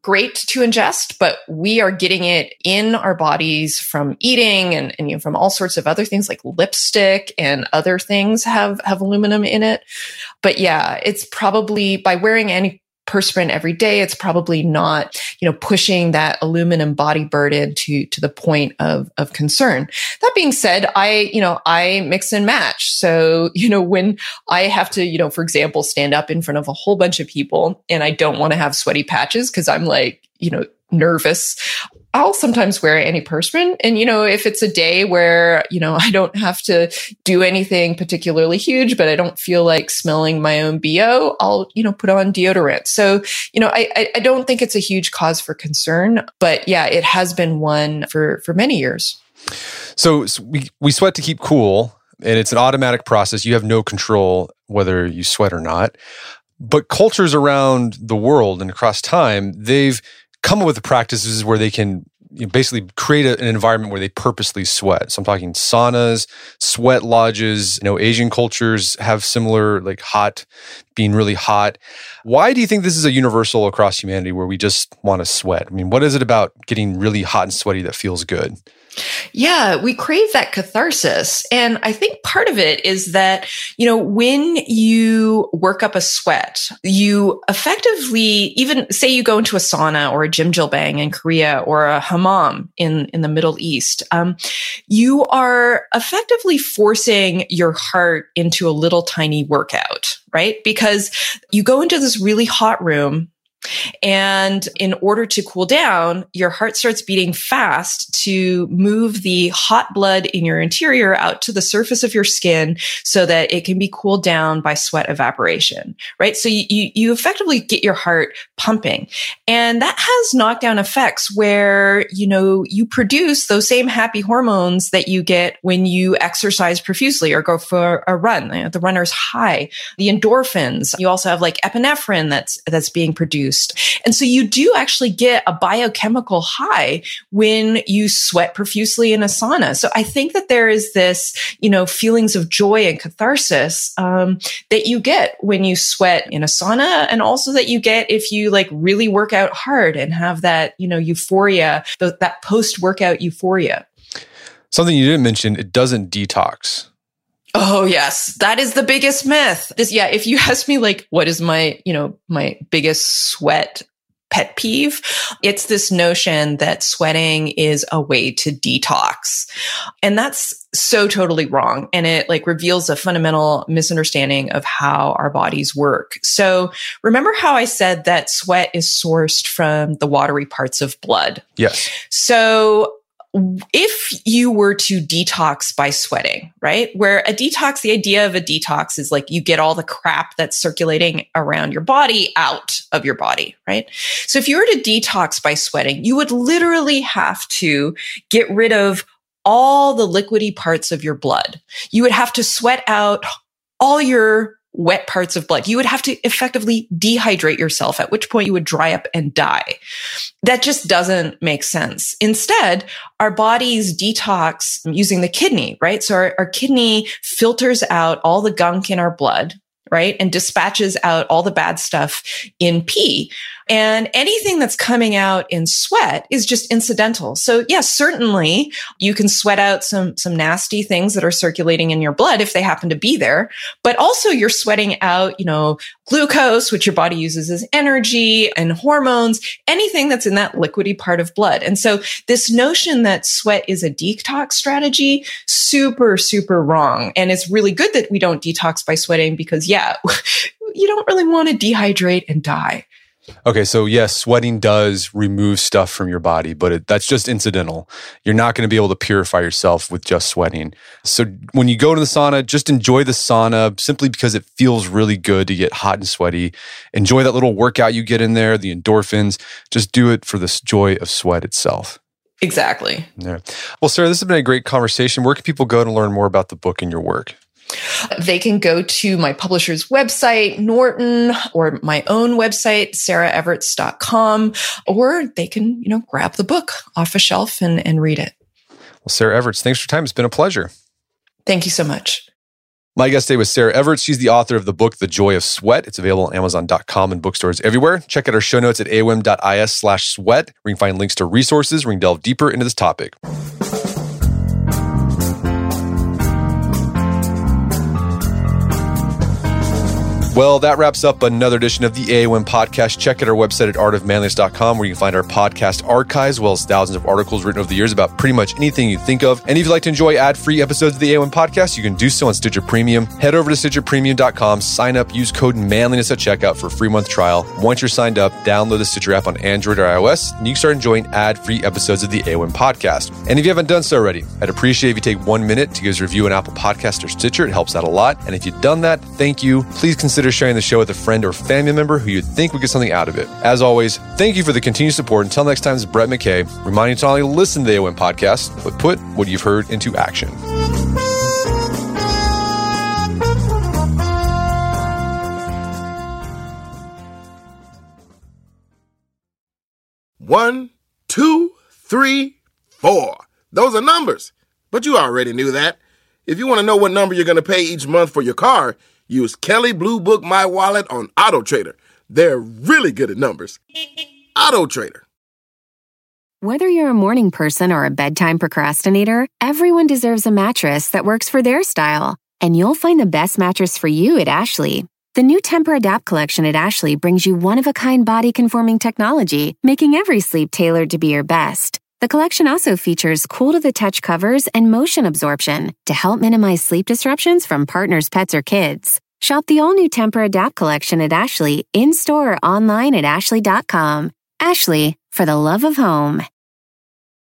great to ingest, but we are getting it in our bodies from eating and, and you know, from all sorts of other things like lipstick and other things have, have aluminum in it. But yeah, it's probably by wearing any perspirant every day, it's probably not, you know, pushing that aluminum body burden to, to the point of, of concern. That being said, I, you know, I mix and match. So, you know, when I have to, you know, for example, stand up in front of a whole bunch of people and I don't want to have sweaty patches because I'm like, you know, nervous, I'll sometimes wear antiperspirant. And, you know, if it's a day where, you know, I don't have to do anything particularly huge, but I don't feel like smelling my own B O, I'll, you know, put on deodorant. So, you know, I, I don't think it's a huge cause for concern, but yeah, it has been one for, for many years. So, so we, we sweat to keep cool, and it's an automatic process. You have no control whether you sweat or not. But cultures around the world and across time, they've come up with the practices where they can you know, basically create a, an environment where they purposely sweat. So I'm talking saunas, sweat lodges. You know, Asian cultures have similar, like hot, being really hot. Why do you think this is a universal across humanity where we just want to sweat? I mean, what is it about getting really hot and sweaty that feels good? Yeah, we crave that catharsis. And I think part of it is that, you know, when you work up a sweat, you effectively, even say you go into a sauna or a jjimjilbang in Korea or a hammam in, in the Middle East, um, you are effectively forcing your heart into a little tiny workout, right? Because you go into this really hot room, and in order to cool down, your heart starts beating fast to move the hot blood in your interior out to the surface of your skin so that it can be cooled down by sweat evaporation, right? So you, you, you effectively get your heart pumping. And that has knockdown effects where, you know, you produce those same happy hormones that you get when you exercise profusely or go for a run. You know, the runner's high, the endorphins. You also have like epinephrine that's, that's being produced. And so you do actually get a biochemical high when you sweat profusely in a sauna. So I think that there is this, you know, feelings of joy and catharsis um, that you get when you sweat in a sauna, and also that you get if you like really work out hard and have that, you know, euphoria, th- that post-workout euphoria. Something you didn't mention, it doesn't detox. Oh, yes. That is the biggest myth. This, yeah. If you ask me, like, what is my, you know, my biggest sweat pet peeve, it's this notion that sweating is a way to detox. And that's so totally wrong. And it like reveals a fundamental misunderstanding of how our bodies work. So remember how I said that sweat is sourced from the watery parts of blood? Yes. So if you were to detox by sweating, right? Where a detox, the idea of a detox is like you get all the crap that's circulating around your body out of your body, right? So if you were to detox by sweating, you would literally have to get rid of all the liquidy parts of your blood. You would have to sweat out all your wet parts of blood. You would have to effectively dehydrate yourself, at which point you would dry up and die. That just doesn't make sense. Instead, our bodies detox using the kidney, right? So our, our kidney filters out all the gunk in our blood, right? And dispatches out all the bad stuff in pee. And anything that's coming out in sweat is just incidental. So yes, certainly you can sweat out some, some nasty things that are circulating in your blood if they happen to be there, but also you're sweating out, you know, glucose, which your body uses as energy, and hormones, anything that's in that liquidy part of blood. And so this notion that sweat is a detox strategy, super, super wrong. And it's really good that we don't detox by sweating because yeah, you don't really want to dehydrate and die. Okay, so yes, sweating does remove stuff from your body, but it, that's just incidental. You're not going to be able to purify yourself with just sweating. So when you go to the sauna, just enjoy the sauna simply because it feels really good to get hot and sweaty. Enjoy that little workout you get in there, the endorphins. Just do it for the joy of sweat itself. Exactly. Yeah. Well, Sarah, this has been a great conversation. Where can people go to learn more about the book and your work? They can go to my publisher's website, Norton, or my own website, sarah everts dot com, or they can, you know, grab the book off a shelf and, and read it. Well, Sarah Everts, thanks for your time. It's been a pleasure. Thank you so much. My guest today was Sarah Everett. She's the author of the book, The Joy of Sweat. It's available on amazon dot com and bookstores everywhere. Check out our show notes at A O M dot I S slash sweat, where you can find links to resources where you can delve deeper into this topic. Well, that wraps up another edition of the A O M Podcast. Check out our website at art of manliness dot com, where you can find our podcast archives, as well as thousands of articles written over the years about pretty much anything you think of. And if you'd like to enjoy ad-free episodes of the A O M Podcast, you can do so on Stitcher Premium. Head over to stitcher premium dot com, sign up, use code manliness at checkout for a free month trial. Once you're signed up, download the Stitcher app on Android or iOS, and you can start enjoying ad-free episodes of the A O M Podcast. And if you haven't done so already, I'd appreciate if you take one minute to give us a review on Apple Podcasts or Stitcher. It helps out a lot. And if you've done that, thank you. Please consider sharing the show with a friend or family member who you'd think would get something out of it. As always, thank you for the continued support. Until next time, this is Brett McKay, reminding you to not only listen to the A O M Podcast, but put what you've heard into action. One, two, three, four. Those are numbers. But you already knew that. If you want to know what number you're going to pay each month for your car, use Kelley Blue Book My Wallet on Auto Trader. They're really good at numbers. Auto Trader. Whether you're a morning person or a bedtime procrastinator, everyone deserves a mattress that works for their style. And you'll find the best mattress for you at Ashley. The new Tempur-Adapt collection at Ashley brings you one-of-a-kind body-conforming technology, making every sleep tailored to be your best. The collection also features cool-to-the-touch covers and motion absorption to help minimize sleep disruptions from partners, pets, or kids. Shop the all-new Tempur-Adapt collection at Ashley, in-store or online at ashley dot com. Ashley, for the love of home.